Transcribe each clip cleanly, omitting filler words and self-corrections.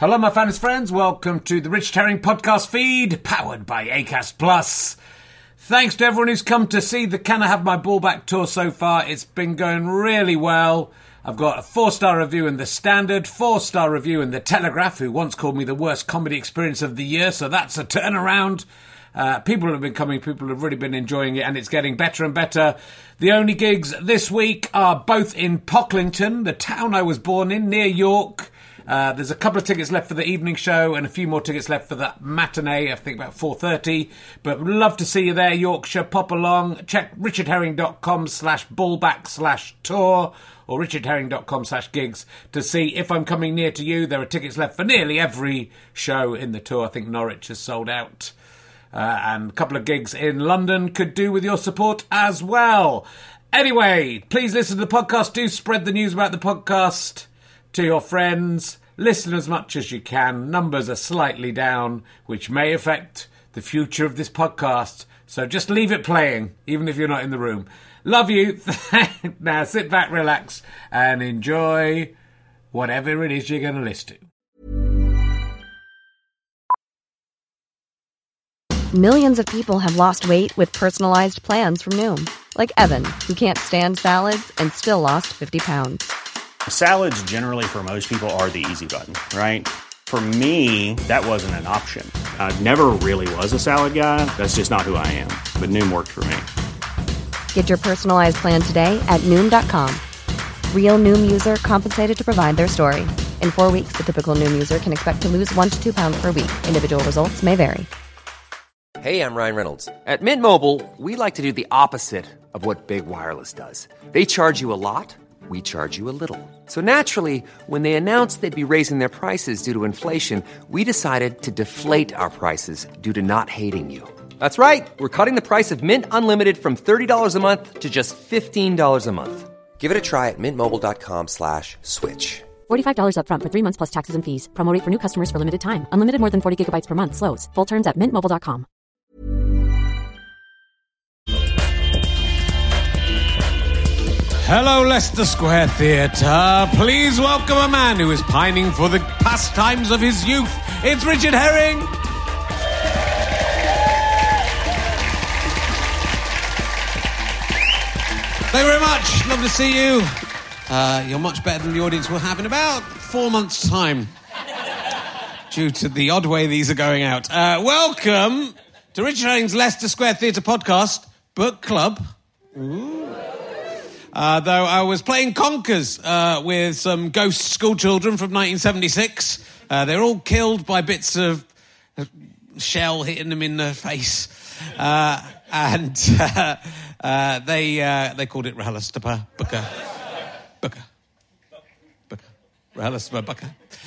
Hello, my fans friends. Welcome to the Richard Herring podcast feed, powered by Acast Plus. Thanks to everyone who's come to see the Can I Have My Ball Back tour so far. It's been going really well. I've got a 4-star review in The Standard, 4-star review in The Telegraph, who once called me the worst comedy experience of the year, so that's a turnaround. People have been coming, people have really been enjoying it, and it's getting better and better. The only gigs this week are both in Pocklington, the town I was born in, near York. There's a couple of tickets left for the evening show and a few more tickets left for the matinee, I think about 4:30. But we'd love to see you there, Yorkshire. Pop along. Check richardherring.com/ballback/tour or richardherring.com/gigs to see if I'm coming near to you. There are tickets left for nearly every show in the tour. I think Norwich has sold out. And a couple of gigs in London could do with your support as well. Anyway, please listen to the podcast. Do spread the news about the podcast to your friends. Listen as much as you can. Numbers are slightly down, which may affect the future of this podcast. So just leave it playing, even if you're not in the room. Love you. Now sit back, relax, and enjoy whatever it is you're going to listen to. Millions of people have lost weight with personalized plans from Noom. Like Evan, who can't stand salads and still lost 50 pounds. Salads generally for most people are the easy button, right? For me, that wasn't an option. I never really was a salad guy. That's just not who I am. But Noom worked for me. Get your personalized plan today at Noom.com. Real Noom user compensated to provide their story. In 4 weeks, the typical Noom user can expect to lose 1 to 2 pounds per week. Individual results may vary. Hey, I'm Ryan Reynolds. At Mint Mobile, we like to do the opposite of what Big Wireless does. They charge you a lot. We charge you a little. So naturally, when they announced they'd be raising their prices due to inflation, we decided to deflate our prices due to not hating you. That's right. We're cutting the price of Mint Unlimited from $30 a month to just $15 a month. Give it a try at mintmobile.com/switch. $45 up front for 3 months plus taxes and fees. Promo rate for new customers for limited time. Unlimited more than 40 gigabytes per month. Slows full terms at mintmobile.com. Hello, Leicester Square Theatre. Please welcome a man who is pining for the pastimes of his youth. It's Richard Herring. Thank you very much. Love to see you. You're much better than the audience will have in about 4 months' time, due to the odd way these are going out. Welcome to Richard Herring's Leicester Square Theatre podcast, Book Club. Ooh. Though I was playing conkers with some ghost schoolchildren from 1976. They're all killed by bits of shell hitting them in the face. And they called it Rahalastapa Booker. Rahalastapa Booker.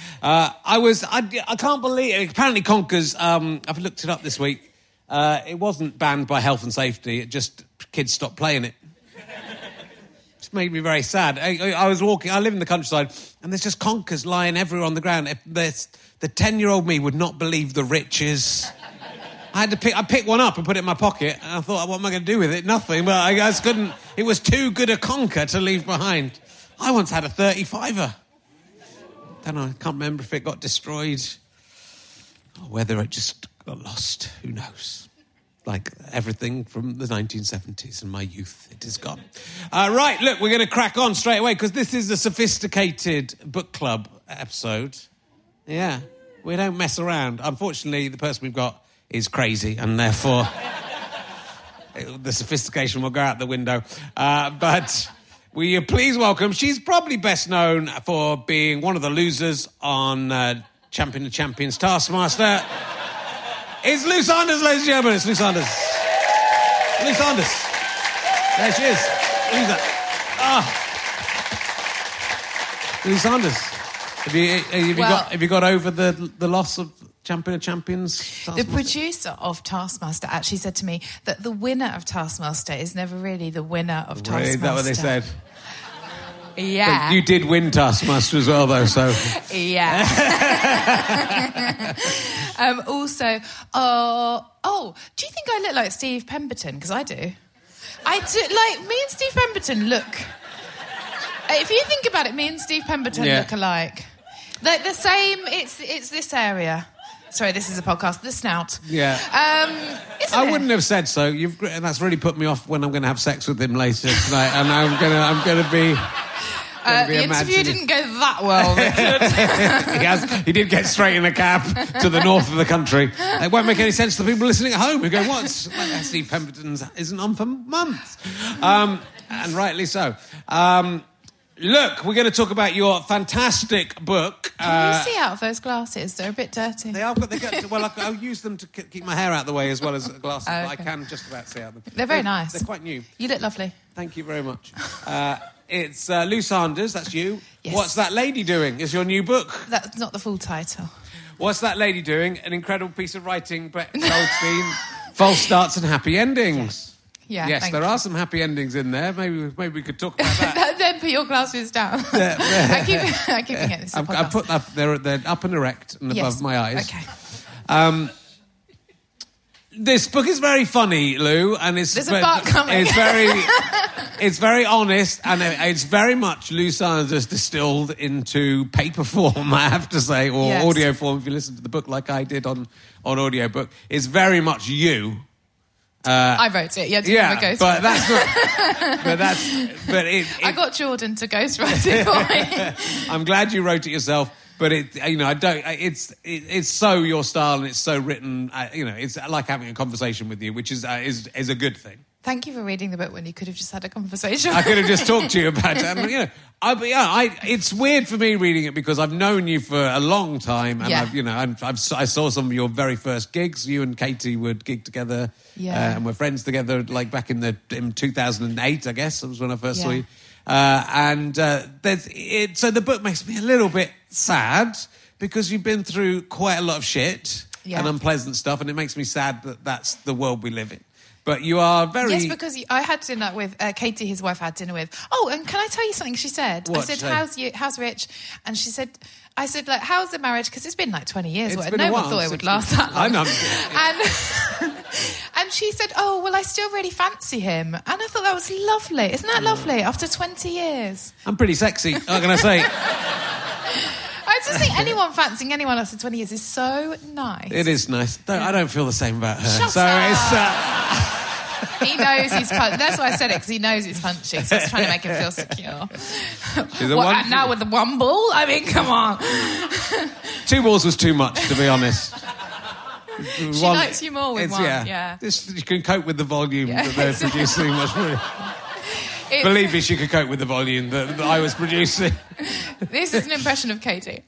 I can't believe, apparently conkers, I've looked it up this week, it wasn't banned by health and safety, it just, kids stopped playing it. It's made me very sad. I was walking, I live in the countryside, and there's just conkers lying everywhere on the ground. The 10-year-old me would not believe the riches. I picked one up and put it in my pocket, and I thought, what am I going to do with it? Nothing, but I just couldn't. It was too good a conker to leave behind. I once had a 35er. Don't know, I can't remember if it got destroyed or whether it just got lost. Who knows? Like everything from the 1970s and my youth, it is gone. Right, look, we're going to crack on straight away because this is a sophisticated book club episode. Yeah, we don't mess around. Unfortunately, the person we've got is crazy and therefore the sophistication will go out the window. But will you please welcome, she's probably best known for being one of the losers on Champion of Champions Taskmaster. It's Lou Sanders, ladies and gentlemen. It's Lou Sanders. Lou Sanders. There she is. Who's that? Lou Sanders. Have you got over the loss of Champion of Champions? The producer of Taskmaster actually said to me that the winner of Taskmaster is never really the winner of Taskmaster. Is that what they said? Yeah. But you did win Taskmaster as well, though, so... Yeah. Also, do you think I look like Steve Pemberton? Because I do. I do. Like, me and Steve Pemberton look... If you think about it, me and Steve Pemberton look alike. Like the same. It's this area. Sorry, this is a podcast. The snout. Yeah. Isn't I it? wouldn't have said so. And that's really put me off when I'm going to have sex with him later tonight, and I'm going to be. The interview didn't go that well, Richard. He did get straight in a cab to the north of the country. It won't make any sense to the people listening at home who go, "What? Steve Pemberton isn't on for months," and rightly so. Look, we're going to talk about your fantastic book. Can you see out of those glasses? They're a bit dirty. They are. Well, I'll use them to keep my hair out of the way as well as glasses. Oh, okay. But I can just about see out of them. They're very nice. They're quite new. You look lovely. Thank you very much. It's Lou Sanders, that's you. Yes. What's That Lady Doing? Is your new book. That's not the full title. What's That Lady Doing? An incredible piece of writing, Brett Goldstein. False starts and happy endings. Yeah, yes, there are some happy endings in there. Maybe we could talk about that. Then put your glasses down. I keep forgetting this. I put up. They're up and erect and above my eyes. Okay. This book is very funny, Lou, and There's a butt coming. It's very honest, and it's very much Lou Sanders distilled into paper form, I have to say, or audio form. If you listen to the book like I did on audiobook, it's very much you. I wrote it. Yeah, but that's not. I got Jordan to ghostwrite it for me. I'm glad you wrote it yourself. But it's so your style and it's so written. It's like having a conversation with you, which is a good thing. Thank you for reading the book when you could have just had a conversation. I could have just talked to you about it. And, it's weird for me reading it because I've known you for a long time, and I saw some of your very first gigs. You and Katie would gig together, and we're friends together. Like back in 2008, I guess that was when I first saw you. So the book makes me a little bit sad because you've been through quite a lot of shit and unpleasant stuff, and it makes me sad that that's the world we live in. But you are very... Yes, because I had dinner with Katie, his wife, I had dinner with. Oh, and can I tell you something she said? What? I said, how's Rich? And she said... I said, like, how's the marriage? Because it's been like 20 years. No one thought it would last that long. I know. And she said, oh, well, I still really fancy him. And I thought that was lovely. Isn't that lovely? After 20 years. I'm pretty sexy, what can I say? I just think anyone fancying anyone after 20 years is so nice. It is nice. I don't feel the same about her. Shut up. He knows he's punching. That's why I said it, because he knows he's punching, so it's trying to make him feel secure. Now with the one ball? I mean, come on. 2 balls was too much, to be honest. She likes you more with one, yeah. You can cope with the volume that they're producing much more. Believe me, she could cope with the volume that I was producing. This is an impression of Katie.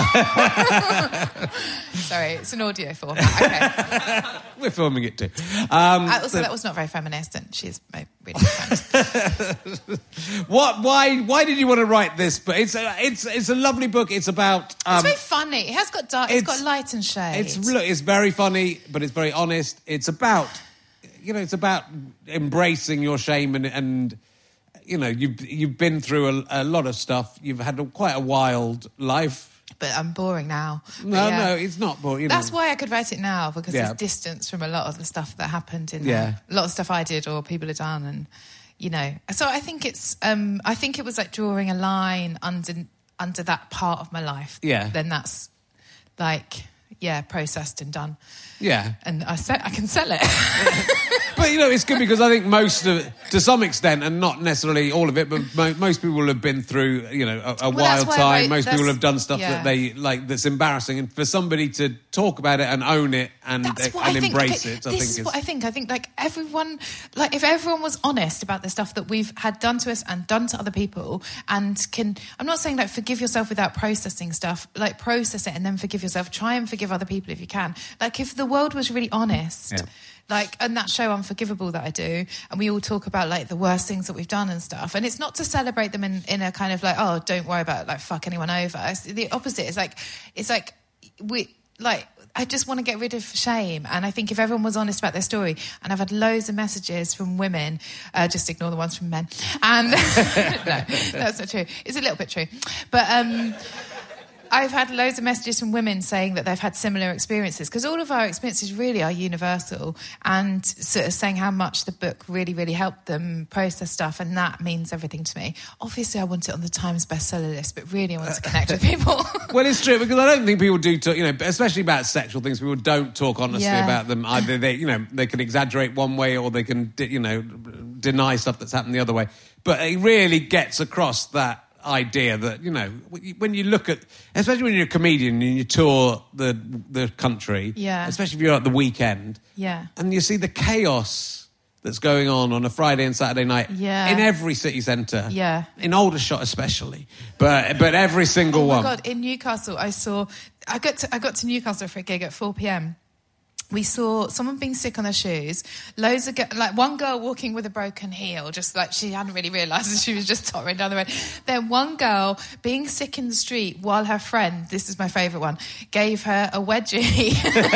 Sorry, it's an audio format. Okay. We're filming it too. Also, that was not very feminist, and she's really feminist. Why did you want to write this? But it's a lovely book. It's about. It's very funny. It has got dark. It's got light and shade. It's very funny, but it's very honest. It's about, it's about embracing your shame and you've been through a lot of stuff. You've had quite a wild life. But I'm boring now. No, it's not boring. That's why I could write it now, because there's distance from a lot of the stuff that happened in there. A lot of stuff I did or people had done, and So I think it's. I think it was like drawing a line under that part of my life. Yeah. Then that's like processed and done. Yeah. And I can sell it. But, it's good because I think most of it, to some extent, and not necessarily all of it, but most people have been through, a wild time. Most people have done stuff that they like that's embarrassing. And for somebody to talk about it and own it and embrace it, I think like everyone, like if everyone was honest about the stuff that we've had done to us and done to other people I'm not saying like forgive yourself without processing stuff, like process it and then forgive yourself. Try and forgive other people if you can. Like if the world was really honest... Yeah. Like, and that show Unforgivable that I do, and we all talk about like the worst things that we've done and stuff, and it's not to celebrate them in a kind of like, oh, don't worry about it, like fuck anyone over. It's the opposite. It's like I just want to get rid of shame, and I think if everyone was honest about their story, and I've had loads of messages from women, just ignore the ones from men, and no, that's not true. It's a little bit true, but I've had loads of messages from women saying that they've had similar experiences, because all of our experiences really are universal, and sort of saying how much the book really, really helped them process stuff, and that means everything to me. Obviously, I want it on the Times bestseller list, but really I want to connect with people. Well, it's true, because I don't think people do talk, especially about sexual things, people don't talk honestly about them. Either they can exaggerate one way, or they can, deny stuff that's happened the other way. But it really gets across that idea that, when you look at, especially when you're a comedian and you tour the country, especially if you're at the weekend, and you see the chaos that's going on a Friday and Saturday night in every city centre, in Aldershot especially, but every single one. Oh my God, in Newcastle, I got to Newcastle for a gig at 4 p.m. We saw someone being sick on their shoes, loads of one girl walking with a broken heel, just like she hadn't really realised that she was just tottering down the road. Then one girl being sick in the street while her friend, this is my favourite one, gave her a wedgie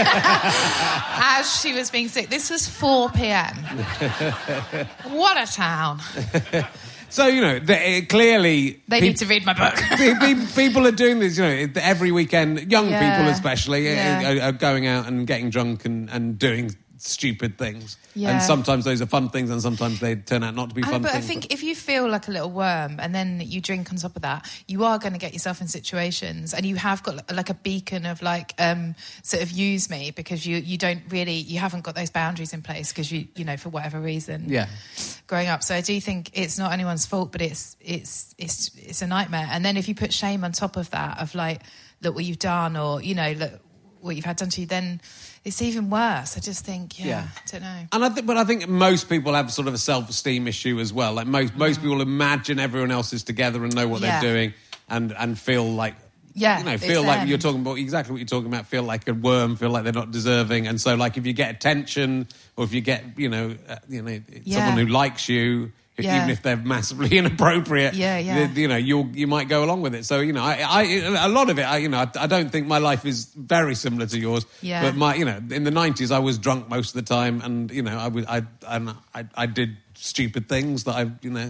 as she was being sick. This was 4 p.m. What a town. So, clearly... They need to read my book. People are doing this, every weekend. Young people especially are going out and getting drunk and doing stupid things. Yeah. And sometimes those are fun things, and sometimes they turn out not to be fun things. But I think if you feel like a little worm and then you drink on top of that, you are going to get yourself in situations, and you have got like a beacon of sort of use me, because you don't really, you haven't got those boundaries in place because you for whatever reason growing up. So I do think it's not anyone's fault, but it's a nightmare. And then if you put shame on top of that, of look what you've done, or look what you've had done to you, then it's even worse. I just think, I don't know. And I think most people have sort of a self-esteem issue as well. Like most people imagine everyone else is together and know what they're doing, and feel like, feel like you're talking about exactly what you're talking about. Feel like a worm. Feel like they're not deserving. And so, like, if you get attention, or if you get, someone who likes you, even if they're massively inappropriate, you might go along with it. So, a lot of it, I don't think my life is very similar to yours. Yeah. But in the 90s, I was drunk most of the time, and I did stupid things that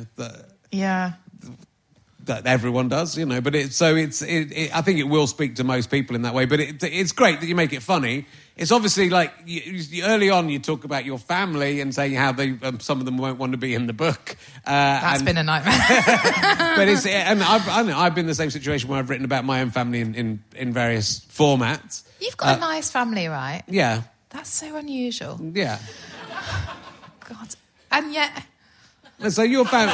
that everyone does, but I think it will speak to most people in that way. But it's great that you make it funny. It's obviously like early on you talk about your family and saying how they some of them won't want to be in the book. That's been a nightmare. But I've been in the same situation where I've written about my own family in various formats. You've got a nice family, right? Yeah. That's so unusual. Yeah. God. And yet... And so your family...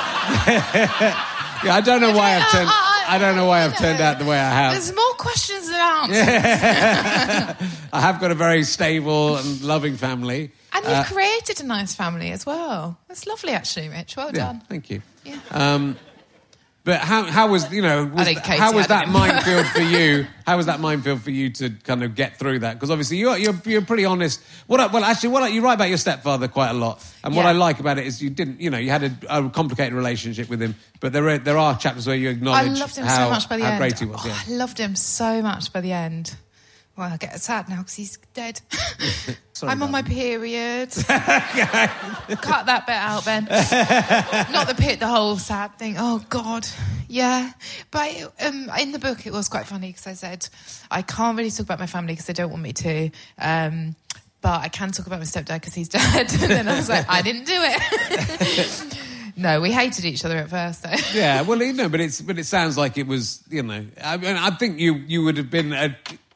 I don't know why I've turned out the way I have. There's more questions than answers. I have got a very stable and loving family. And you've created a nice family as well. That's lovely, actually, Rich. Well done. Thank you. Yeah. But how was that minefield for you? How was that minefield for you to kind of get through that? Because obviously you're pretty honest. You write about your stepfather quite a lot, and what I like about it is you didn't, you had a complicated relationship with him, but there are chapters where you acknowledge I loved him so much by the end. How great he was. I loved him so much by the end. Well, I get sad now because he's dead. I'm on my period. Cut that bit out, Ben. Not the whole sad thing. Oh, God. Yeah. But in the book, it was quite funny because I said, I can't really talk about my family because they don't want me to. But I can talk about my stepdad because he's dead. And then I was like, I didn't do it. No, we hated each other at first, though. Yeah, well, but it sounds like it was, I think you would have been...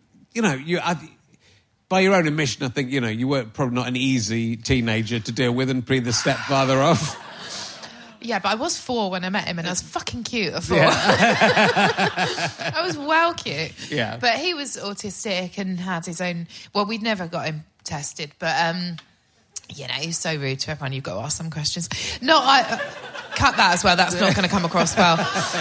by your own admission, I think, you were probably not an easy teenager to deal with and breathe the stepfather off. Yeah, but I was 4 when I met him, and I was fucking cute at 4. Yeah. I was well cute. Yeah. But he was autistic and had his own... Well, we'd never got him tested, but, he was so rude to everyone. You've got to ask some questions. No, cut that as well. That's not going to come across well.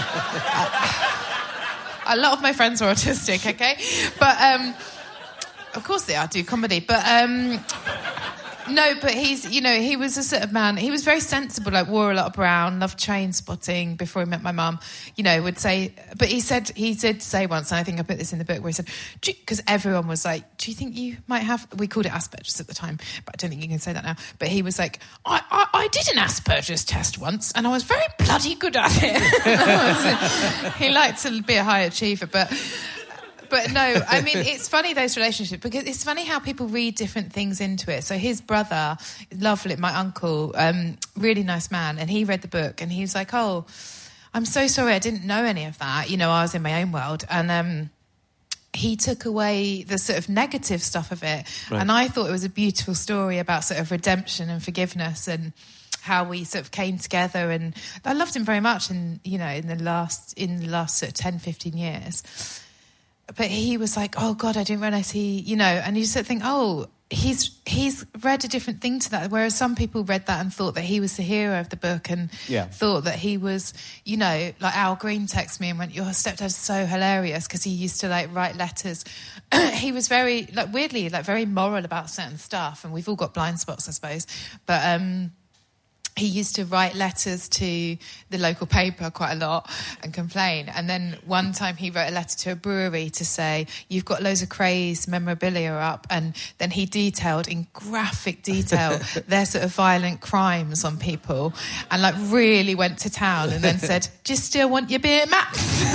A lot of my friends are autistic, okay? But, of course they are, do comedy. But, No, but he was a sort of man. He was very sensible, like wore a lot of brown, loved Train Spotting before he met my mum. Would say, but he did say once, and I think I put this in the book, where he said, because everyone was like, do you think you might have, we called it Asperger's at the time, but I don't think you can say that now. But he was like, I did an Asperger's test once, and I was very bloody good at it. He liked to be a high achiever, But no, I mean, it's funny, those relationships, because it's funny how people read different things into it. So his brother, lovely, my uncle, really nice man, and he read the book and he was like, oh, I'm so sorry, I didn't know any of that. I was in my own world. And he took away the sort of negative stuff of it. Right. And I thought it was a beautiful story about sort of redemption and forgiveness and how we sort of came together. And I loved him very much in the last sort of 10, 15 years. But he was like, oh, God, I didn't realise and you sort of think, oh, he's read a different thing to that. Whereas some people read that and thought that he was the hero of the book and thought that he was, like Al Green texted me and went, your stepdad's so hilarious because he used to, like, write letters. He was very, like, weirdly, like, very moral about certain stuff. And we've all got blind spots, I suppose. But he used to write letters to the local paper quite a lot and complain. And then one time he wrote a letter to a brewery to say, you've got loads of crazed memorabilia up. And then he detailed in graphic detail their sort of violent crimes on people and like really went to town and then said, do you still want your beer mats?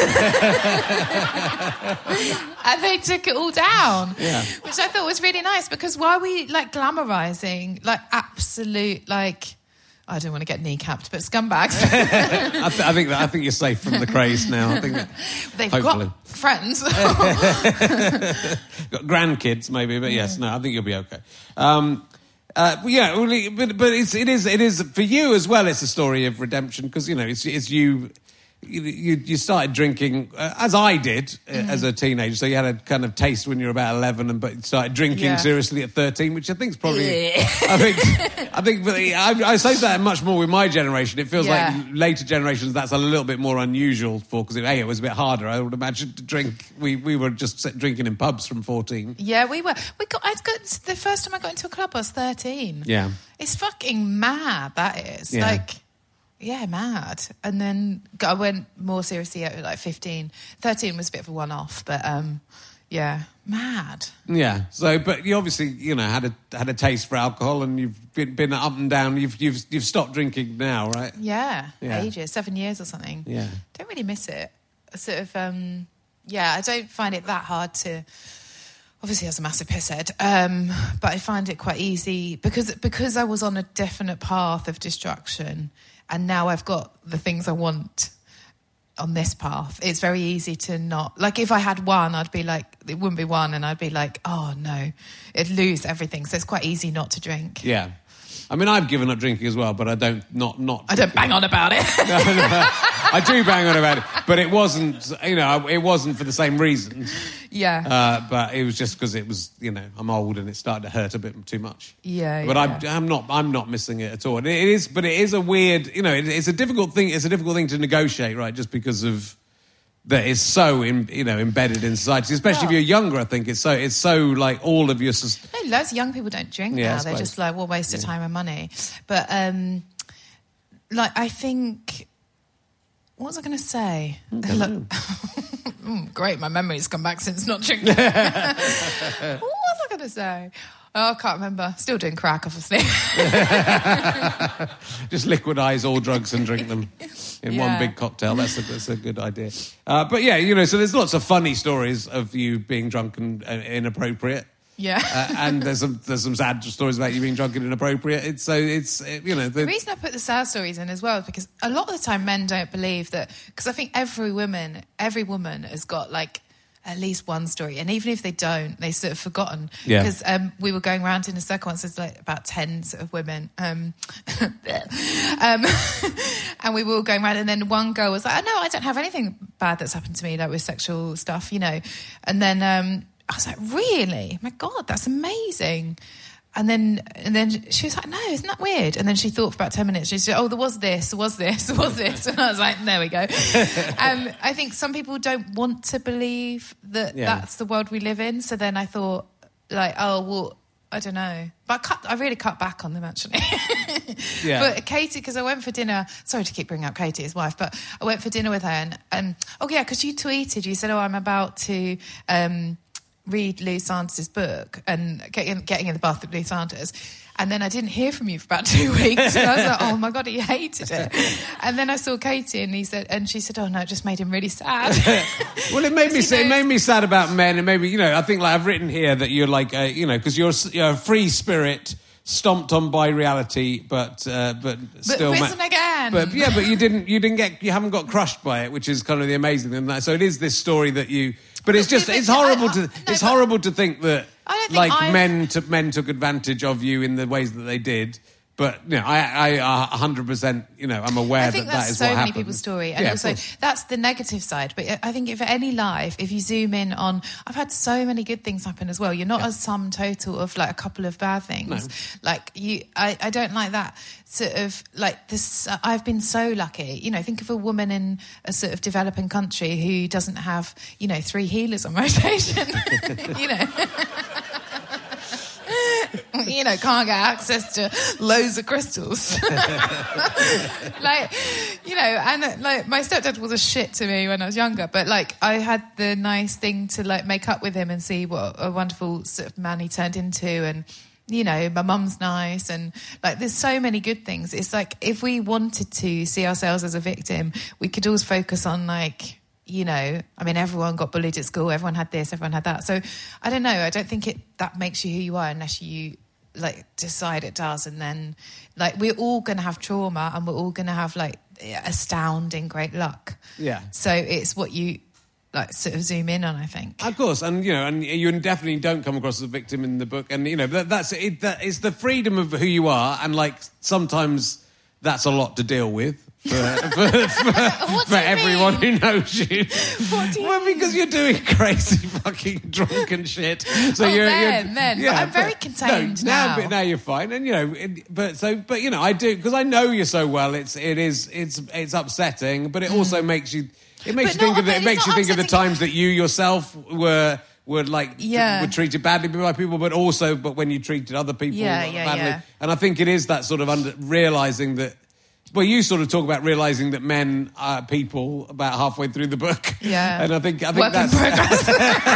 And they took it all down, which I thought was really nice, because why are we like glamorising like absolute like... I don't want to get kneecapped, but scumbags. I think you're safe from the craze now. I think that, they've hopefully. got friends, got grandkids maybe, but yes, no, I think you'll be okay. But it is for you as well. It's a story of redemption because it's you. You started drinking, as I did, as a teenager. So you had a kind of taste when you were about 11, but you started drinking seriously at 13, which I think is probably... I say that much more with my generation. It feels like later generations, that's a little bit more unusual for, because it was a bit harder, I would imagine, to drink. We were just drinking in pubs from 14. Yeah, we were. The first time I got into a club, I was 13. Yeah. It's fucking mad, that is. Yeah. Yeah, mad. And then I went more seriously at like 15. 13 was a bit of a one-off, but mad. Yeah. So, but you obviously, had a taste for alcohol, and you've been up and down. You've stopped drinking now, right? Yeah. Ages, 7 years or something. Yeah. Don't really miss it. Sort of, I don't find it that hard to. Obviously, I was a massive pisshead, but I find it quite easy because I was on a definite path of destruction. And now I've got the things I want on this path. It's very easy to not... Like, if I had one, I'd be like... It wouldn't be one, and I'd be like, oh, no. It'd lose everything. So it's quite easy not to drink. Yeah. I mean, I've given up drinking as well, but I don't... I don't bang on about it. No. I do bang on about it. But it wasn't... it wasn't for the same reasons. Yeah. But it was just because it was... I'm old and it started to hurt a bit too much. Yeah. But I'm not missing it at all. And it is a weird... it's a difficult thing. It's a difficult thing to negotiate, right? Just because of... That is so embedded in society, especially if you're younger. I think it's so like all of your. No, loads of young people don't drink now. They're just like, well, waste of time and money. But I think, what was I going to say? Great, my memory's come back since not drinking. What was I going to say? Oh, I can't remember. Still doing crack, obviously. Just liquidize all drugs and drink them in one big cocktail. That's a good idea. But so there's lots of funny stories of you being drunk and inappropriate. Yeah. And there's some sad stories about you being drunk and inappropriate. The reason I put the sad stories in as well is because a lot of the time men don't believe that, because I think every woman has got like at least one story, and even if they don't, they've sort of forgotten. Because we were going around in a circle once, there's like about 10 sort of women, and we were all going around, and then one girl was like, "Oh no, I don't have anything bad that's happened to me, like with sexual stuff, And then I was like, "Really? My God, that's amazing." And then she was like, "No, isn't that weird?" And then she thought for about 10 minutes. She said, "Oh, there was this. And I was like, "There we go." I think some people don't want to believe that that's the world we live in. So then I thought, like, oh, well, I don't know. But I really cut back on them, actually. Yeah. But Katie, because I went for dinner... Sorry to keep bringing up Katie, his wife, but I went for dinner with her and because you tweeted, you said, I'm about to read Lou Sanders' book and getting in the bath with Lou Sanders. And then I didn't hear from you for about 2 weeks. And I was like, oh my God, he hated it. And then I saw Katie and she said, oh no, it just made him really sad. Well, it made me sad about men. And maybe, I think like I've written here that you're like, because you're a free spirit stomped on by reality, but still risen again. But you haven't got crushed by it, which is kind of the amazing thing. So it is this story that you, but it's horrible to think that men took advantage of you in the ways that they did. But I 100%, I'm aware that is what happened. I think that's so many people's story, and also that's the negative side. But I think if any life, if you zoom in on, I've had so many good things happen as well. You're not a sum total of like a couple of bad things. No. Like I don't like that sort of like this. I've been so lucky. Think of a woman in a sort of developing country who doesn't have 3 healers on rotation. Can't get access to loads of crystals. And my stepdad was a shit to me when I was younger, but I had the nice thing to make up with him and see what a wonderful sort of man he turned into, and my mum's nice, and there's so many good things. It's if we wanted to see ourselves as a victim, we could always focus on everyone got bullied at school, everyone had this, everyone had that. So I don't know, I don't think that makes you who you are unless you decide it does. And then we're all going to have trauma, and we're all going to have astounding great luck. Yeah. So it's what you sort of zoom in on, I think. Of course, and you definitely don't come across as a victim in the book, and that's it. That is the freedom of who you are, and sometimes that's a lot to deal with. For everyone who knows you. What do you mean? Because you're doing crazy fucking drunken shit. So you're then. Yeah, but I'm very contained now. But now you're fine, and I do, because I know you so well. It's upsetting, but it also makes you. It makes you think of the times that you yourself were treated badly by people, but when you treated other people badly. Yeah. And I think it is that sort of realising that. Well, you sort of talk about realising that men are people about halfway through the book. Yeah. And I think work that's... in progress.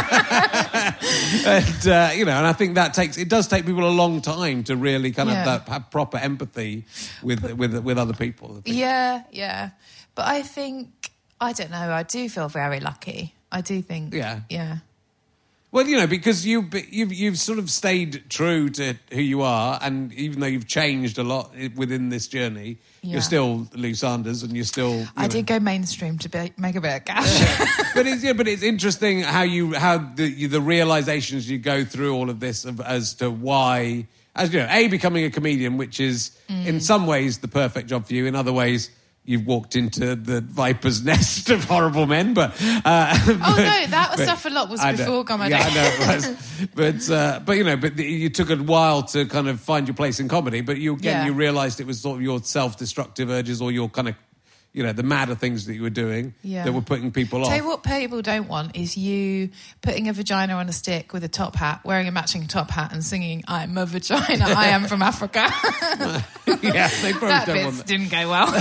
and I think it does take people a long time to really kind of have proper empathy with other people. I think. Yeah. But I think, I don't know, I do feel very lucky. I do think. Yeah. Well, because you've sort of stayed true to who you are, and even though you've changed a lot within this journey, you're still Lou Sanders, and you're still. I did go mainstream to make a bit of cash. But it's interesting how the realizations you go through all of this as to why, becoming a comedian, which is in some ways the perfect job for you, in other ways. You've walked into the viper's nest of horrible men, but... that stuff a lot was before comedy. Yeah, I know it was. But you took a while to kind of find your place in comedy, but you realised it was sort of your self-destructive urges or your kind of, the madder things that you were doing that were putting people off. Tell you what people don't want is you putting a vagina on a stick with a top hat, wearing a matching top hat and singing, I'm a vagina, I am from Africa. Yeah, they probably that don't want that. Didn't go well.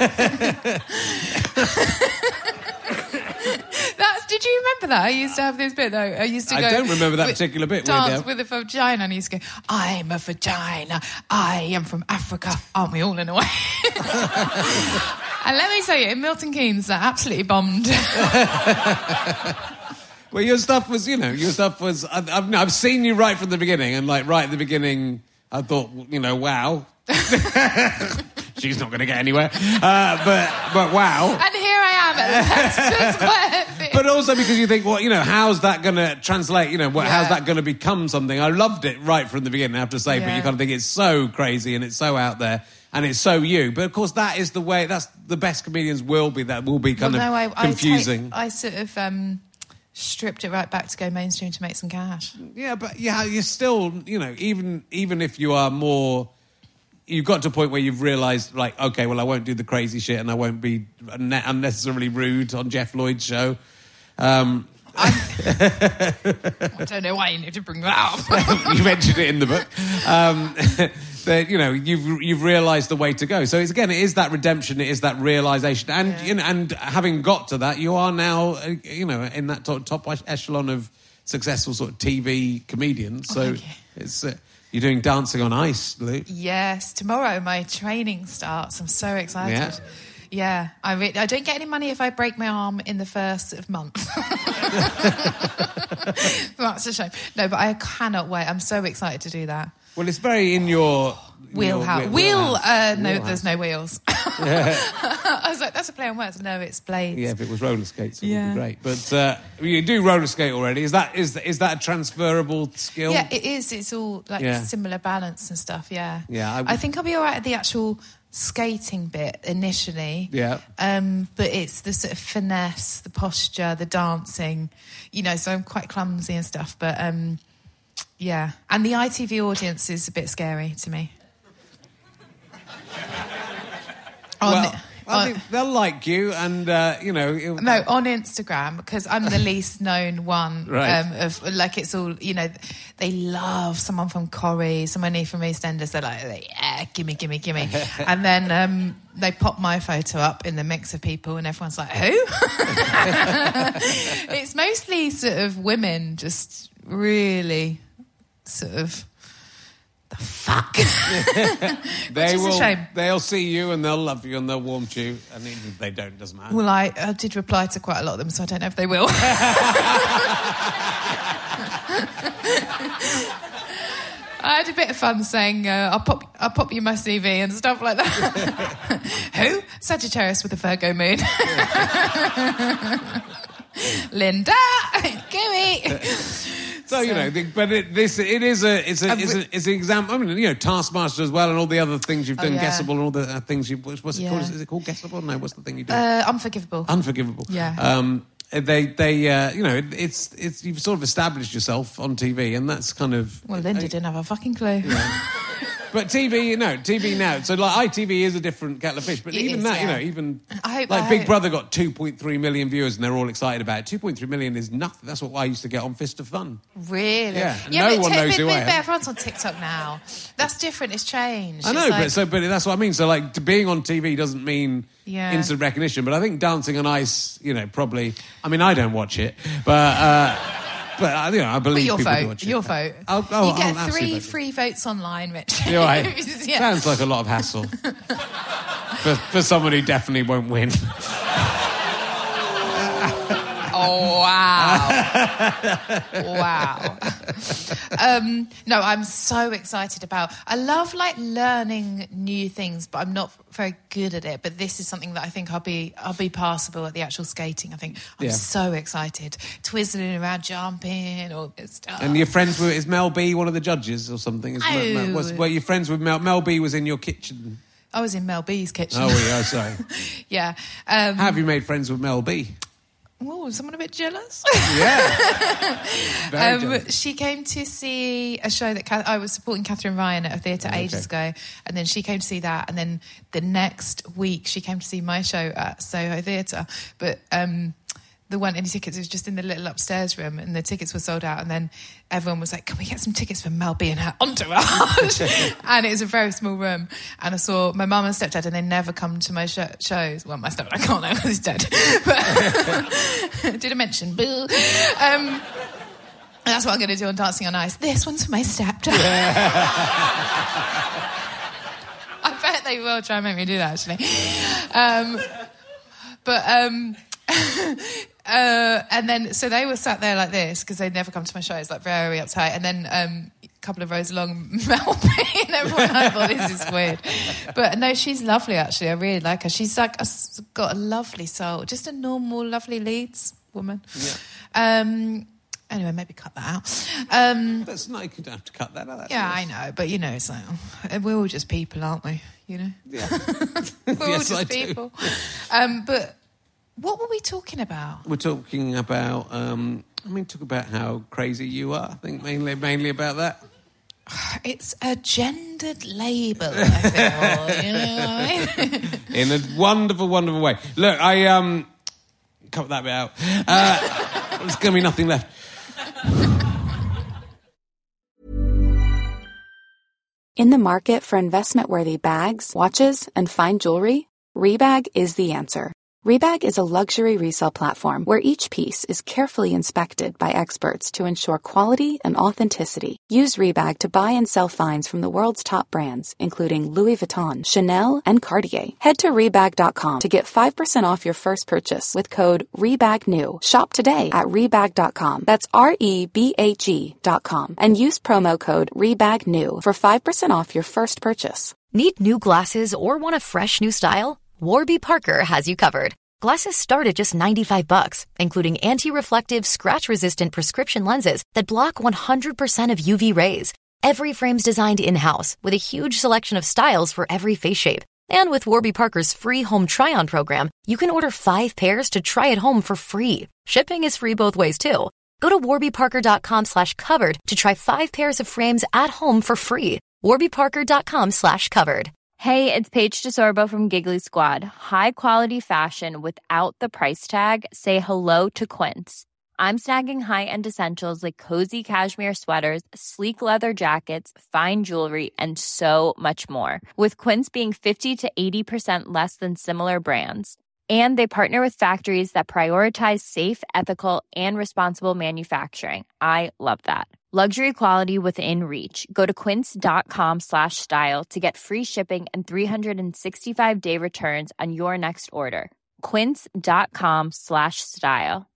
Did you remember that? I used to have this bit, though. I don't remember that particular bit. Dance with a vagina, and I used to go, I'm a vagina, I am from Africa. Aren't we all in a way? And let me tell you, in Milton Keynes, that absolutely bombed. Well, your stuff was. I've seen you right from the beginning, and right at the beginning, I thought, wow. She's not going to get anywhere. But wow. And here I am at Leicester. But also because you think, how's that going to translate? How's that going to become something? I loved it right from the beginning, I have to say, but you kind of think it's so crazy and it's so out there and it's so you. But of course, that is the way, that's the best comedians will be, that will be kind of confusing. I sort of stripped it right back to go mainstream to make some cash. Yeah, but you're still, even if you are more... You've got to a point where you've realised, okay, well, I won't do the crazy shit and I won't be unnecessarily rude on Jeff Lloyd's show. I don't know why you need to bring that up. You mentioned it in the book. That, you know, you've realised the way to go. So it is that redemption, it is that realisation, and you know, and having got to that, you are now, you know, in that top echelon of successful sort of TV comedians. So it's you're doing Dancing on Ice, Lou. Yes, tomorrow my training starts. I'm so excited. Yeah, I don't get any money if I break my arm in the first sort of month. That's a shame. No, but I cannot wait. I'm so excited to do that. Well, it's very in your wheelhouse. No, there's no wheels. I was like, that's a play on words. No, it's blades. Yeah, if it was roller skates, it would be great. But you do roller skate already. Is that a transferable skill? Yeah, it is. It's all like similar balance and stuff. Yeah. Yeah. I think I'll be all right at the actual skating bit initially. Yeah. But it's the sort of finesse, the posture, the dancing. You know, so I'm quite clumsy and stuff. But yeah, and the ITV audience is a bit scary to me. I think they'll like you, and you know. No, on Instagram, because I'm the least known one. Right. Of like, it's all, you know, they love someone from Corrie, someone from EastEnders. They're like, yeah, gimme. And then they pop my photo up in the mix of people, and everyone's like, who? It's mostly sort of women, just really sort of. The fuck? Which is a shame. They'll see you and they'll love you and they'll warm to you, and even if they don't, it doesn't matter. Well, I did reply to quite a lot of them, so I don't know if they will. I had a bit of fun saying, I'll pop you my CV and stuff like that. Who? Sagittarius with a Virgo moon. Linda, gimme. So you know, but it's an example. I mean, you know, Taskmaster as well, and all the other things you've done, Guessable, and all the things you've. What's it called? Is it called Guessable? No, what's the thing you do? Unforgivable. Unforgivable. Yeah. They you know, it's you've sort of established yourself on TV, and that's kind of. Well, Linda didn't have a fucking clue. Yeah. But TV now. So like ITV is a different kettle of fish. But you know, even Big Brother got 2.3 million viewers, and they're all excited about it. 2.3 million is nothing. That's what I used to get on Fist of Fun. Really? Yeah. No one knows who I am. Everyone's on TikTok now. That's different. It's changed. I know, but that's what I mean. So like, being on TV doesn't mean instant recognition. But I think Dancing on Ice, you know, probably. I mean, I don't watch it, but. But you know, I believe people do watch it. Your vote. You get 3 free votes online, Rich. You're right. Sounds like a lot of hassle for someone who definitely won't win. Oh, wow. No, I'm so excited about. I love like learning new things, but I'm not very good at it. But this is something that I think I'll be passable at the actual skating. I think I'm so excited, twizzling around, jumping, all this stuff. And you're friends with, is Mel B one of the judges or something? Were you friends with Mel? Mel B was in your kitchen. I was in Mel B's kitchen. Oh, yeah, sorry. Yeah. How have you made friends with Mel B? Oh, someone a bit jealous? Yeah. Very jealous. She came to see a show that I was supporting Catherine Ryan at a theatre ages ago, and then she came to see that, and then the next week she came to see my show at Soho Theatre. But there weren't any tickets. It was just in the little upstairs room, and the tickets were sold out. And then everyone was like, can we get some tickets for Mel B and her entourage? And it was a very small room. And I saw my mum and stepdad, and they never come to my shows. Well, my stepdad, I can't know because he's dead. But did I mention? That's what I'm going to do on Dancing on Ice. This one's for my stepdad. I bet they will try and make me do that, actually. And then, so they were sat there like this because they'd never come to my shows, like very uptight. And then a couple of rows along, Mel B, and everyone, I thought, this is weird. But no, she's lovely, actually. I really like her. She's like got a lovely soul, just a normal, lovely Leeds woman. Yeah. Anyway, maybe cut that out. That's not, you don't have to cut that out. Yeah, I know, but you know, it's like, we're all just people, aren't we? You know? Yeah. We're all just people. But what were we talking about? We're talking about, talk about how crazy you are. I think mainly about that. It's a gendered label, I feel, you know what I mean? In a wonderful, wonderful way. Look, I cut that bit out. There's going to be nothing left. In the market for investment-worthy bags, watches, and fine jewelry, Rebag is the answer. Rebag is a luxury resale platform where each piece is carefully inspected by experts to ensure quality and authenticity. Use Rebag to buy and sell finds from the world's top brands, including Louis Vuitton, Chanel, and Cartier. Head to Rebag.com to get 5% off your first purchase with code REBAGNEW. Shop today at Rebag.com. That's REBAG.com. And use promo code REBAGNEW for 5% off your first purchase. Need new glasses or want a fresh new style? Warby Parker has you covered. Glasses start at just $95, including anti-reflective, scratch-resistant prescription lenses that block 100% of UV rays. Every frame's designed in-house with a huge selection of styles for every face shape. And with Warby Parker's free home try-on program, you can order 5 pairs to try at home for free. Shipping is free both ways, too. Go to warbyparker.com/covered to try 5 pairs of frames at home for free. warbyparker.com/covered. Hey, it's Paige DeSorbo from Giggly Squad. High quality fashion without the price tag. Say hello to Quince. I'm snagging high-end essentials like cozy cashmere sweaters, sleek leather jackets, fine jewelry, and so much more. With Quince being 50 to 80% less than similar brands. And they partner with factories that prioritize safe, ethical, and responsible manufacturing. I love that. Luxury quality within reach. Go to quince.com/style to get free shipping and 365-day returns on your next order. Quince.com/style.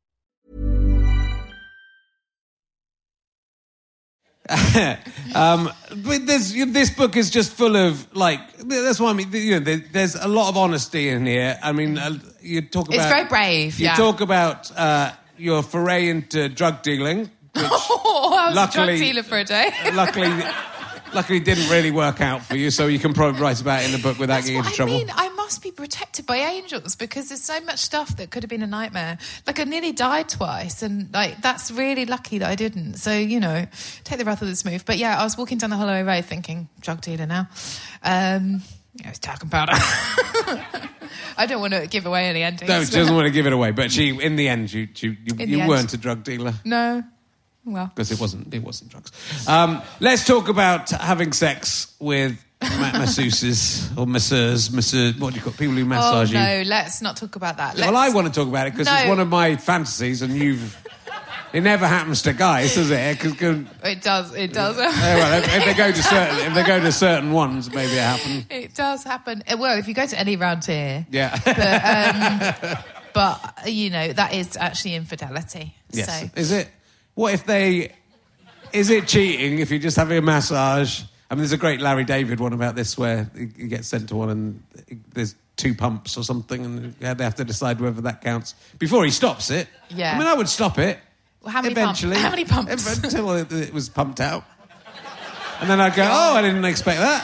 But this book is just full of, like, that's what I mean, you know, there's a lot of honesty in here. I mean, you talk about... It's very brave, You talk about your foray into drug dealing, which I was a drug dealer for a day. luckily didn't really work out for you, so you can probably write about it in the book without getting into trouble. I mean, I must be protected by angels because there's so much stuff that could have been a nightmare. Like, I nearly died twice, and like that's really lucky that I didn't. So, you know, take the breath of the smooth. But yeah, I was walking down the Holloway Road thinking, drug dealer now. It's talcum powder. I don't want to give away any endings. No, she doesn't want to give it away, but in the end, you weren't a drug dealer. No. Well, because it wasn't drugs. Let's talk about having sex with masseuses or masseurs. What do you call people who massage you? Oh no, let's not talk about that. Well, I want to talk about it because it's one of my fantasies, and it never happens to guys, does it? It does. Well, if they go to certain ones, maybe it happens. It does happen. Well, if you go to any round here, yeah. But you know that is actually infidelity. Yes. So. Is it? What if is it cheating if you're just having a massage? I mean, there's a great Larry David one about this where he gets sent to one and there's 2 pumps or something and they have to decide whether that counts before he stops it. Yeah. I mean, I would stop it. Well, how many eventually. How many pumps? Until it was pumped out. And then I'd go, I didn't expect that.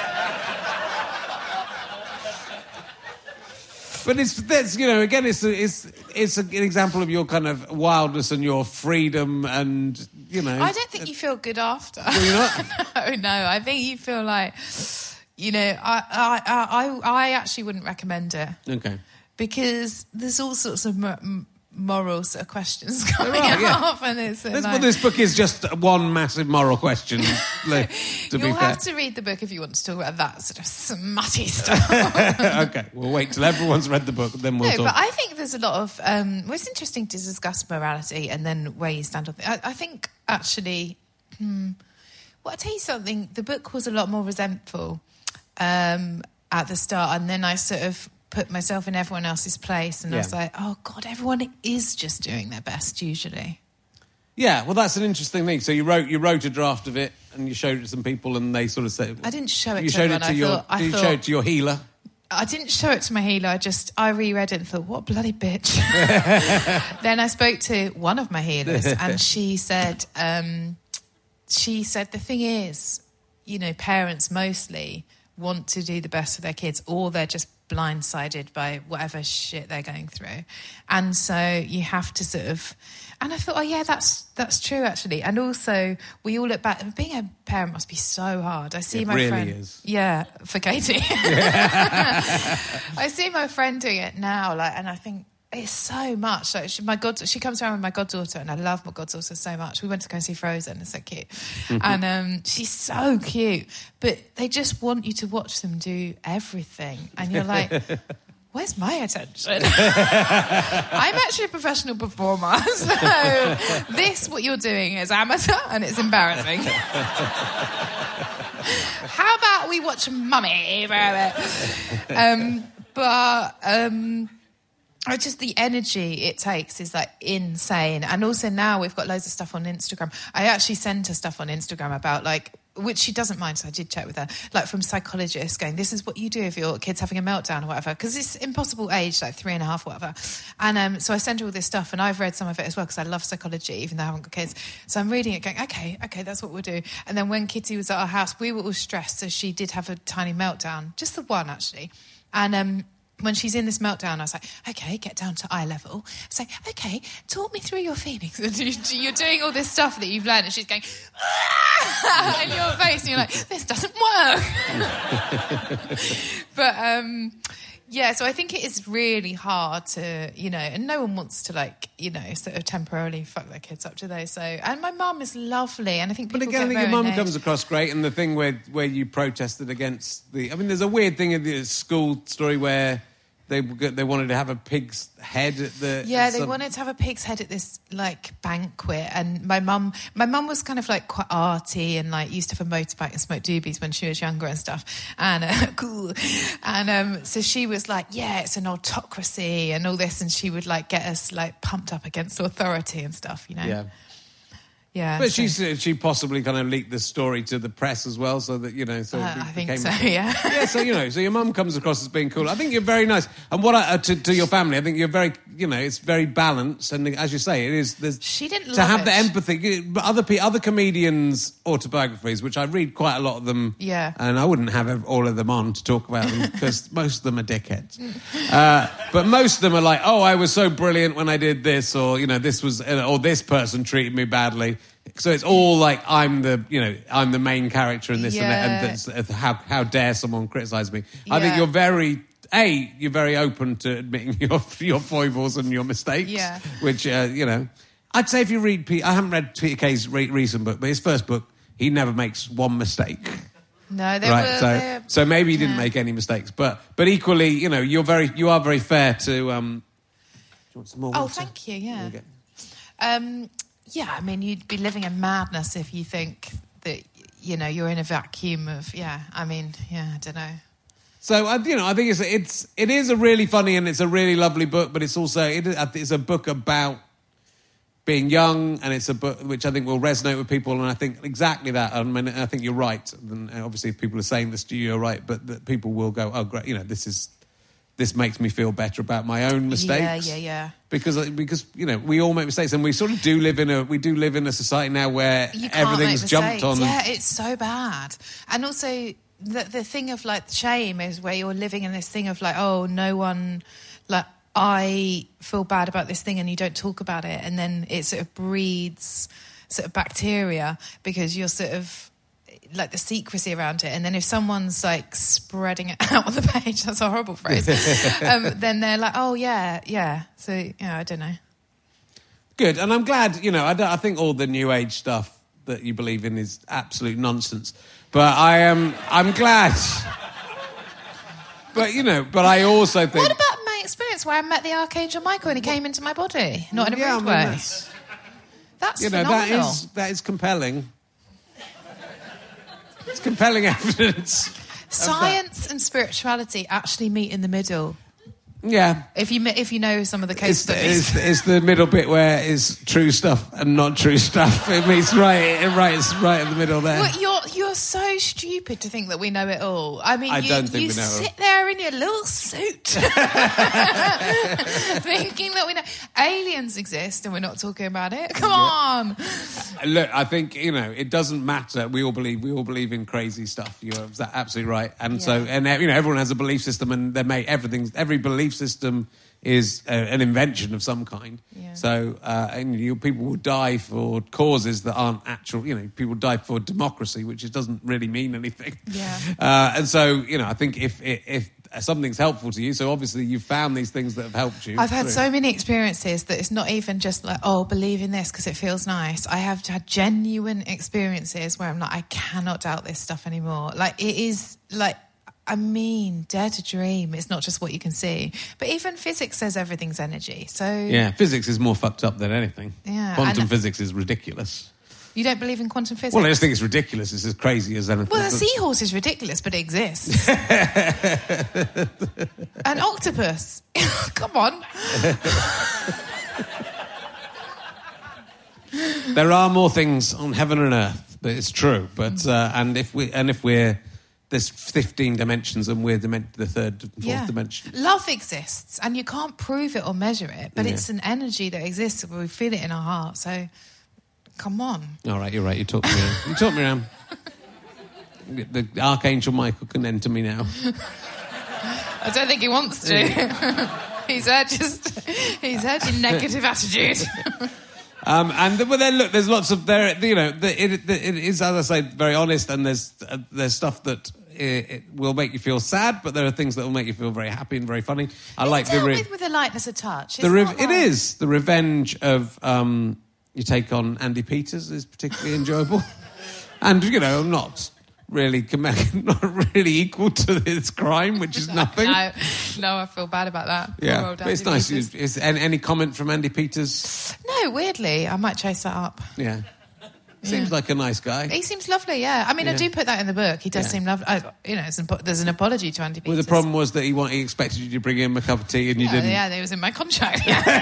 But it's you know, again, it's an example of your kind of wildness and your freedom, and you know. I don't think you feel good after. Well, you're not. No. I think you feel like, you know, I actually wouldn't recommend it. Okay. Because there's all sorts of moral sort of questions coming up, and it's this book is just one massive moral question. You'll have to read the book if you want to talk about that sort of smutty stuff. Okay, we'll wait till everyone's read the book, then we'll talk. But I think there's a lot of... well, it's interesting to discuss morality and then where you stand on it. I think, actually... well, I'll tell you something. The book was a lot more resentful at the start, and then I sort of put myself in everyone else's place, and I was like, oh, God, everyone is just doing their best, usually. Yeah, well, that's an interesting thing. So you wrote a draft of it, and you showed it to some people, and they sort of said... I didn't show it to everyone. Did you show it to your healer? I didn't show it to my healer. I reread it and thought, what a bloody bitch. Then I spoke to one of my healers, and she said, the thing is, you know, parents mostly want to do the best for their kids, or they're just blindsided by whatever shit they're going through. And so you have to sort of... And I thought, oh, yeah, that's true, actually. And also, we all look back... Being a parent must be so hard. I see my friend... It really is. Yeah, for Katie. I see my friend doing it now, and I think... It's so much. Like she comes around with my goddaughter, and I love my goddaughter so much. We went to go and see Frozen. It's so cute, and she's so cute. But they just want you to watch them do everything, and you're like, where's my attention? I'm actually a professional performer, so what you're doing is amateur, and it's embarrassing. How about we watch Mummy for a bit? Just the energy it takes is like insane. And also now we've got loads of stuff on Instagram. I actually send her stuff on Instagram about which she doesn't mind, so I did check with her, from psychologists going, this is what you do if your kid's having a meltdown or whatever, because it's impossible age, 3.5, whatever. And so I send her all this stuff, and I've read some of it as well, because I love psychology, even though I haven't got kids. So I'm reading it going, okay, that's what we'll do. And then when Kitty was at our house, we were all stressed, so she did have a tiny meltdown, just the one, actually. And when she's in this meltdown, I was like, okay, get down to eye level. It's like, okay, talk me through your feelings. You're doing all this stuff that you've learned, and she's going, in your face, and you're like, this doesn't work. But, so I think it is really hard to, and no one wants to, sort of temporarily fuck their kids up, do they? So, and my mum is lovely, and I think people But again, I think your mum comes across great, and the thing where you protested against there's a weird thing in the school story where they wanted to have a pig's head at the... Yeah, they wanted to have a pig's head at this, banquet. And my mum was kind of, quite arty and, used to have a motorbike and smoke doobies when she was younger and stuff. And, cool. And so she was like, yeah, it's an autocracy and all this. And she would, get us, pumped up against authority and stuff, Yeah. Yeah, but she possibly kind of leaked the story to the press as well, so that I think so. Yeah. Yeah. So so your mum comes across as being cool. I think you're very nice, and what to your family, I think you're very it's very balanced, and as you say, it is. She didn't to have the empathy. Other comedians' autobiographies, which I read quite a lot of them. Yeah. And I wouldn't have all of them on to talk about them because most of them are dickheads. But most of them are like, oh, I was so brilliant when I did this, or this was, or this person treated me badly. So it's all I'm the main character in this, and how dare someone criticise me? I think you're very open to admitting your foibles and your mistakes. Yeah. Which I'd say if you read I haven't read Peter Kay's recent book, but his first book, he never makes one mistake. No, so maybe he didn't make any mistakes, but equally, you are very fair to. Do you want some more water? Oh, thank you. Yeah. Yeah, I mean, you'd be living in madness if you think that, you're in a vacuum of, I don't know. So, I think it is a really funny and it's a really lovely book, but it's also, it's a book about being young, and it's a book which I think will resonate with people, and I think exactly that. I mean, I think you're right. And obviously, if people are saying this to you, you're right, but that people will go, oh, great, this makes me feel better about my own mistakes. Yeah. Because we all make mistakes, and we sort of do live in a society now where everything's jumped on. Yeah, it's so bad. And also the thing of shame is where you're living in this thing of oh, no one, I feel bad about this thing, and you don't talk about it, and then it sort of breeds sort of bacteria because you're sort of the secrecy around it, and then if someone's spreading it out on the page, that's a horrible phrase, then they're oh yeah, so I don't know. Good. And I'm glad, I think all the new age stuff that you believe in is absolute nonsense, but I'm glad. But I also think, what about my experience where I met the Archangel Michael and he came into my body, not in a rude way? That's phenomenal. That is compelling. It's compelling evidence. Science and spirituality actually meet in the middle. Yeah. If you know some of the case studies. It's the middle bit where it's true stuff and not true stuff. It meets it's right in the middle there. Well, you're so stupid to think that we know it all. I mean, don't think we know it all. You sit there in your little suit thinking that we know. Aliens exist and we're not talking about it. Come on. Look, I think, it doesn't matter. We all believe in crazy stuff. You're absolutely right. And so, everyone has a belief system, and every belief system is an invention of some kind. Yeah. So, people will die for causes that aren't actual. People die for democracy, which doesn't really mean anything. Yeah. And so, I think if something's helpful to you. So obviously you've found these things that have helped you. I've had so many experiences that it's not even just like, oh, believe in this because it feels nice. I have had genuine experiences where I'm like, I cannot doubt this stuff anymore. Like, it is like, I mean, dare to dream. It's not just what you can see. But even physics says everything's energy. So yeah, physics is more fucked up than anything. Yeah, Quantum physics is ridiculous. You don't believe in quantum physics? Well, I just think it's ridiculous. It's as crazy as anything. Well, a seahorse is ridiculous, but it exists. An octopus. Come on. There are more things on heaven and earth, but it's true. But and if we're there's 15 dimensions and we're the third and fourth dimension. Love exists, and you can't prove it or measure it, but it's an energy that exists. We feel it in our heart. So, come on. All right, you're right. You talked me around. You talked me around. The Archangel Michael can enter me now. I don't think he wants to. He's heard your negative attitude. But then look, there's lots of there. You know, it is, as I say, very honest, and there's stuff that it will make you feel sad, but there are things that will make you feel very happy and very funny. I like with a lightness of touch. It is the revenge of you take on Andy Peters is particularly enjoyable, and you know, not really equal to his crime, which is nothing. No, I feel bad about that. Yeah, but it's nice. Is any comment from Andy Peters? No, weirdly, I might chase that up. Yeah. Seems like a nice guy. He seems lovely, yeah. I mean, I do put that in the book. He does seem lovely. You know, there's an apology to Andy Peters. Well, the problem was that he expected you to bring him a cup of tea and you didn't. Yeah, it was in my contract.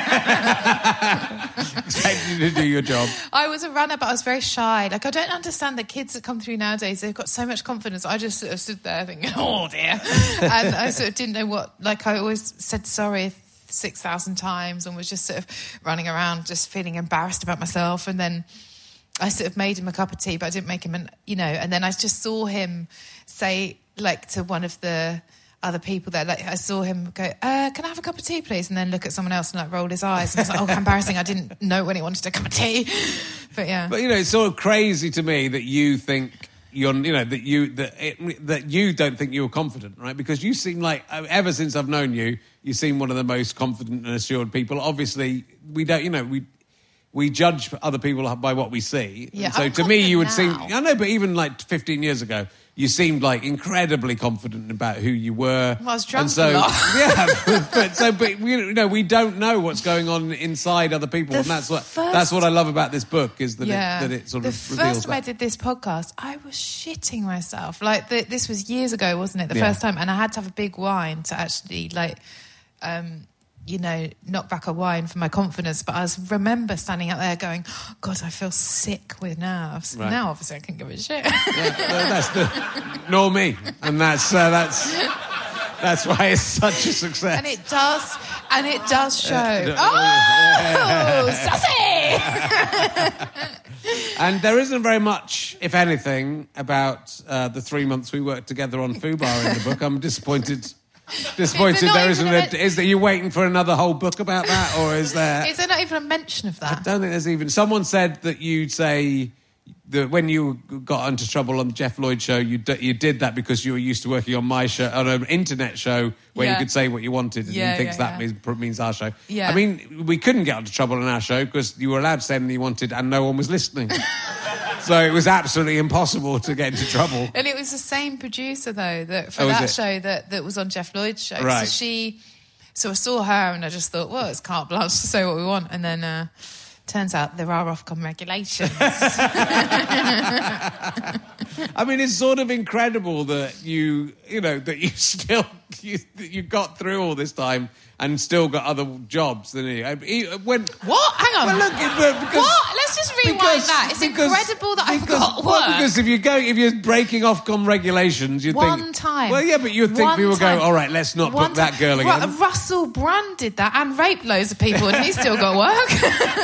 Expected you to do your job. I was a runner, but I was very shy. Like, I don't understand the kids that come through nowadays. They've got so much confidence. I just sort of stood there thinking, oh, dear. And I sort of didn't know what... Like, I always said sorry 6,000 times and was just sort of running around just feeling embarrassed about myself. And then... I sort of made him a cup of tea, but I didn't make him and then I just saw him say, like, to one of the other people there, like, I saw him go, can I have a cup of tea, please? And then look at someone else and, like, roll his eyes. And I was like, oh, how embarrassing. I didn't know when he wanted a cup of tea. But, yeah. But, you know, it's sort of crazy to me that you think you're, you know, that you don't think you're confident, right? Because you seem like, ever since I've known you, you seem one of the most confident and assured people. Obviously, we don't, you know, we judge other people by what we see. Yeah, and so I'm to me, you would now. seem... I know, but even like 15 years ago, you seemed like incredibly confident about who you were. Well, I was drunk and so, a lot. Yeah, but you know, we don't know what's going on inside other people, and that's what I love about this book is that it sort of reveals that. The first time I did this podcast, I was shitting myself. Like, this was years ago, wasn't it? The first time, and I had to have a big wine to actually like. You know, knock back a wine for my confidence. But I remember standing out there going, oh, God, I feel sick with nerves. Right. Now, obviously, I can give a shit. Yeah, well, nor me. And that's why it's such a success. And it does show. Sassy! And there isn't very much, if anything, about the 3 months we worked together on Fubar in the book. I'm disappointed there isn't. Is that you waiting for another whole book about that, or is there? Is there not even a mention of that? I don't think there's even. Someone said that you'd say that when you got into trouble on the Jeff Lloyd show, you did that because you were used to working on my show, on an internet show where you could say what you wanted, and he thinks that means our show. Yeah. I mean, we couldn't get into trouble on our show because you were allowed to say anything you wanted, and no one was listening. So it was absolutely impossible to get into trouble. And it was the same producer, though, that show that was on Jeff Lloyd's show. Right. So I saw her and I just thought, well, it's carte blanche to say what we want. And then turns out there are Ofcom regulations. I mean, it's sort of incredible that you got through all this time and still got other jobs than you. What? Hang on. Well, look, what? Let's just rewind that. It's incredible that I've got work. Well, because if you're breaking Ofcom regulations, you'd think... One time. Well, yeah, but you'd think people go, all right, let's not book that girl again. Russell Brand did that and raped loads of people and he's still got work.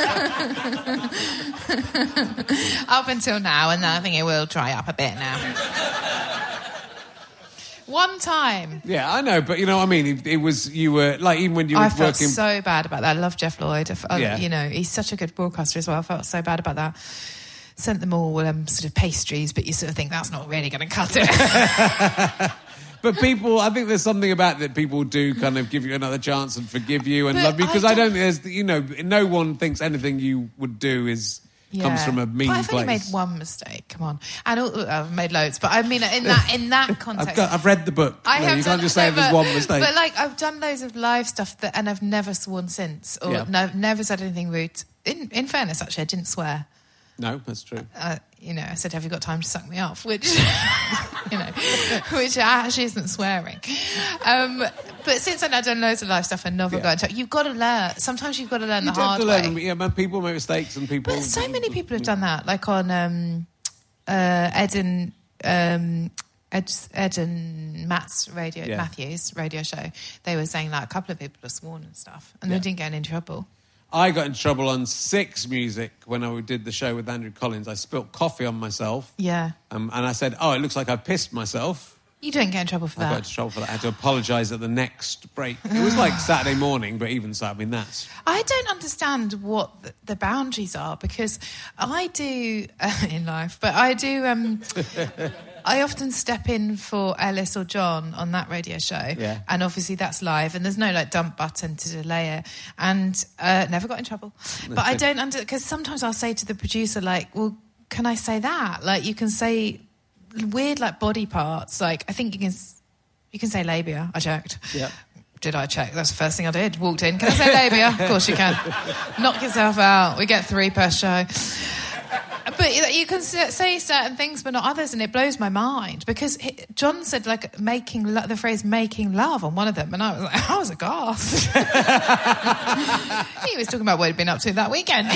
Up until now, and I think it will dry up a bit now. One time. Yeah, I know, but you know what I mean? It was, you were, like, even when you were working... I felt so bad about that. I love Jeff Lloyd. You know, he's such a good broadcaster as well. I felt so bad about that. Sent them all sort of pastries, but you sort of think that's not really going to cut it. But people, I think there's something about that people do kind of give you another chance and forgive you and But love you, because I I don't think there's, no one thinks anything you would do comes from a mean but I've place. only made one mistake. Come on, and I've made loads. But I mean, in that context, I've read the book. You can't just say there's one mistake. But like, I've done loads of live stuff and I've never sworn since, or never said anything rude. In fairness, actually, I didn't swear. No, that's true. I said, "Have you got time to suck me off?" Which, which actually isn't swearing. But since then, I've done loads of live stuff and never got into it. You've got to learn. Sometimes you've got to learn the hard way. People make mistakes and people. But so many people have done that, like on Ed and Matt's Matthews radio show. They were saying like a couple of people have sworn and stuff, and they didn't get in trouble. I got in trouble on Six Music when I did the show with Andrew Collins. I spilt coffee on myself. Yeah. And I said, it looks like I pissed myself. You don't get in trouble for that. I got into trouble for that. I had to apologise at the next break. It was like Saturday morning, but even so, I mean, that's... I don't understand what the boundaries are, because I do, in life, but I do... I often step in for Ellis or John on that radio show, and obviously that's live, and there's no like dump button to delay it, and never got in trouble. But I don't because sometimes I'll say to the producer, like, well, can I say that? Like, you can say weird like body parts, like I think you can say labia. I checked. Yeah. Did I check? That's the first thing I did. Walked in. Can I say labia? Of course you can. Knock yourself out. We get 3 per show. But you can say certain things, but not others, and it blows my mind, because John said like the phrase "making love" on one of them, and I was like, I was aghast. He was talking about what he'd been up to that weekend,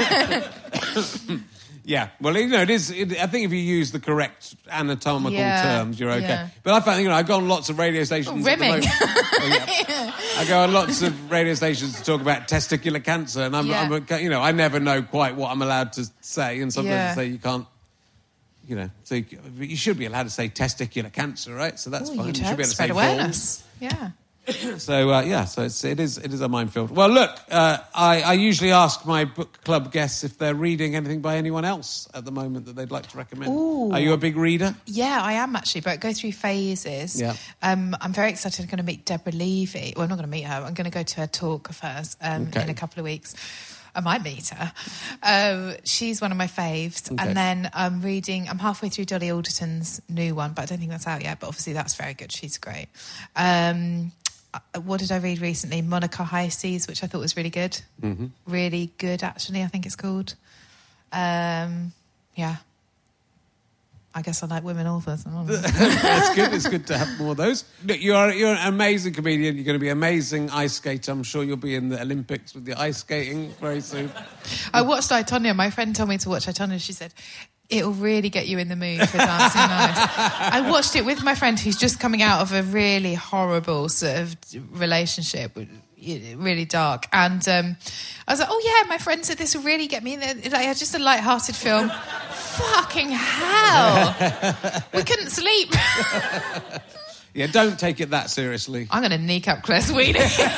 Yeah, well, it is. I think if you use the correct anatomical terms, you're okay. Yeah. But I found, I go on lots of radio stations. Rimming. I go on lots of radio stations to talk about testicular cancer, and I never know quite what I'm allowed to say, and sometimes they say you can't. So you should be allowed to say testicular cancer, right? So that's fine. You should be able to say awareness. Yeah. So it is a minefield. Well, look, I usually ask my book club guests if they're reading anything by anyone else at the moment that they'd like to recommend. Ooh. Are you a big reader? Yeah, I am actually, but I go through phases. Yeah. I'm very excited. I'm going to meet Deborah Levy. Well, I'm not going to meet her. I'm going to go to her talk of hers in a couple of weeks. I might meet her. She's one of my faves. Okay. And then I'm halfway through Dolly Alderton's new one, but I don't think that's out yet. But obviously that's very good. She's great. What did I read recently? Monica High Seas, which I thought was really good. Mm-hmm. Really good, actually, I think it's called. Yeah. I guess I like women authors. That's good. It's good to have more of those. Look, you're an amazing comedian. You're going to be an amazing ice skater. I'm sure you'll be in the Olympics with the ice skating very soon. I watched I, Tonya. My friend told me to watch I, Tonya. She said, it'll really get you in the mood for dancing on ice. I watched it with my friend who's just coming out of a really horrible sort of relationship, really dark. And I was like, oh yeah, my friend said this will really get me in there. Like, just a light-hearted film. Fucking hell. We couldn't sleep. Yeah, don't take it that seriously. I'm going to kneecap Claire Sweeney.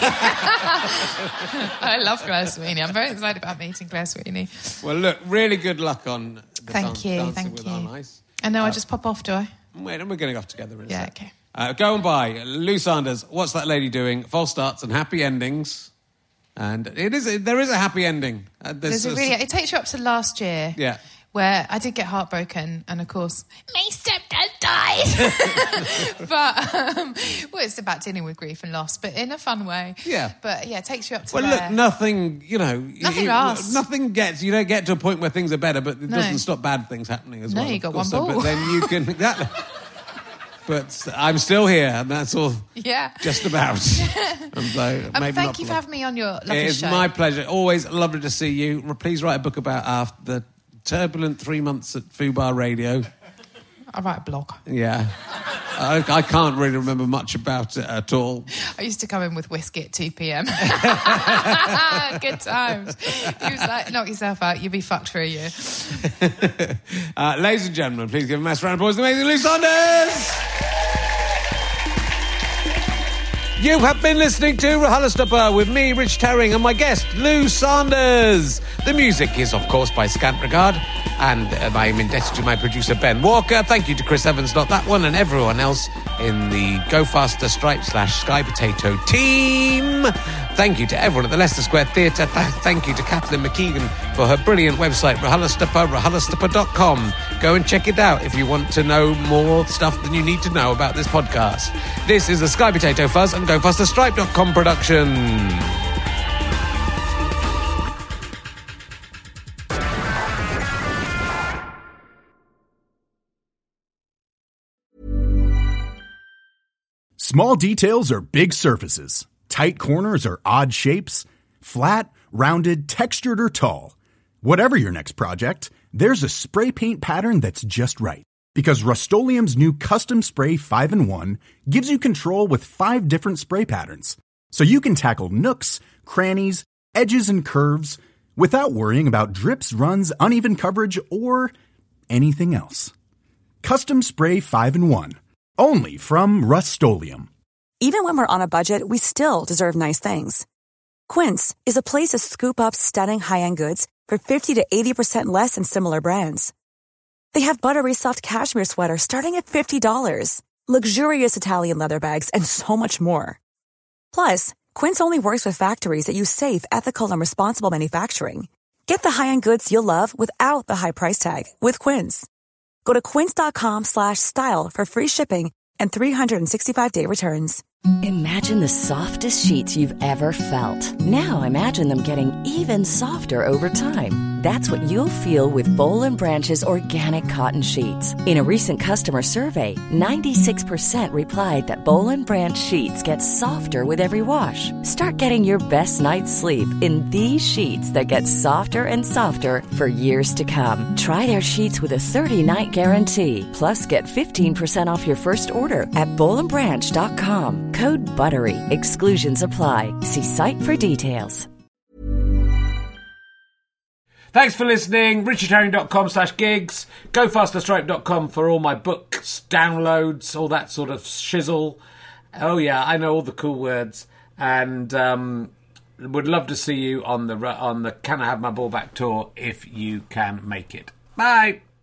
I love Claire Sweeney. I'm very excited about meeting Claire Sweeney. Well, look, really good luck on the Dancing with On Ice. And now I just pop off, do I? Wait, and we're going off together in a sec. Okay. Go and buy Lou Sanders, What's That Lady Doing? False Starts and Happy Endings. And there is a happy ending. It takes you up to last year. Yeah. Where I did get heartbroken, and of course, my stepdad died. But, it's about dealing with grief and loss, but in a fun way. Yeah. But, yeah, it takes you up to there. Well, look, nothing, Nothing lasts. Nothing gets, you don't get to a point where things are better, but it doesn't stop bad things happening as well. No, you got one ball. But then you can, exactly. But I'm still here, and that's all. Yeah. Just about. Thank you for having me on your lovely show. It is my pleasure. Always lovely to see you. Please write a book about the turbulent 3 months at Fubar Radio. I write a blog. Yeah. I can't really remember much about it at all. I used to come in with whiskey at 2 p.m. Good times. He was like, knock yourself out, you'll be fucked for a year. Ladies and gentlemen, please give a massive round of applause to the amazing Lou Sanders! You have been listening to RHLSTP with me, Rich Terring, and my guest, Lou Sanders. The music is, of course, by Scant Regard. And I'm indebted to my producer, Ben Walker. Thank you to Chris Evans, not that one, and everyone else in the Go Faster Stripe / Sky Potato team. Thank you to everyone at the Leicester Square Theatre. Thank you to Kathleen McKeegan for her brilliant website, RHLSTP.com. Go and check it out if you want to know more stuff than you need to know about this podcast. This is a Sky Potato Fuzz and GoFasterStripe.com production. Small details are big surfaces. Tight corners are odd shapes. Flat, rounded, textured, or tall. Whatever your next project, there's a spray paint pattern that's just right. Because Rust-Oleum's new Custom Spray 5-in-1 gives you control with 5 different spray patterns. So you can tackle nooks, crannies, edges, and curves without worrying about drips, runs, uneven coverage, or anything else. Custom Spray 5-in-1. Only from Rust-Oleum. Even when we're on a budget, we still deserve nice things. Quince is a place to scoop up stunning high-end goods for 50 to 80% less than similar brands. They have buttery soft cashmere sweaters starting at $50, luxurious Italian leather bags, and so much more. Plus, Quince only works with factories that use safe, ethical, and responsible manufacturing. Get the high-end goods you'll love without the high price tag with Quince. Go to quince.com/style for free shipping and 365-day returns. Imagine the softest sheets you've ever felt. Now imagine them getting even softer over time. That's what you'll feel with Boll & Branch's organic cotton sheets. In a recent customer survey, 96% replied that Boll & Branch sheets get softer with every wash. Start getting your best night's sleep in these sheets that get softer and softer for years to come. Try their sheets with a 30-night guarantee. Plus, get 15% off your first order at bollandbranch.com. Code BUTTERY. Exclusions apply. See site for details. Thanks for listening. richardherring.com/gigs. GoFasterStripe.com for all my books, downloads, all that sort of shizzle. Oh yeah, I know all the cool words. And would love to see you on the Can I Have My Ball Back tour if you can make it. Bye.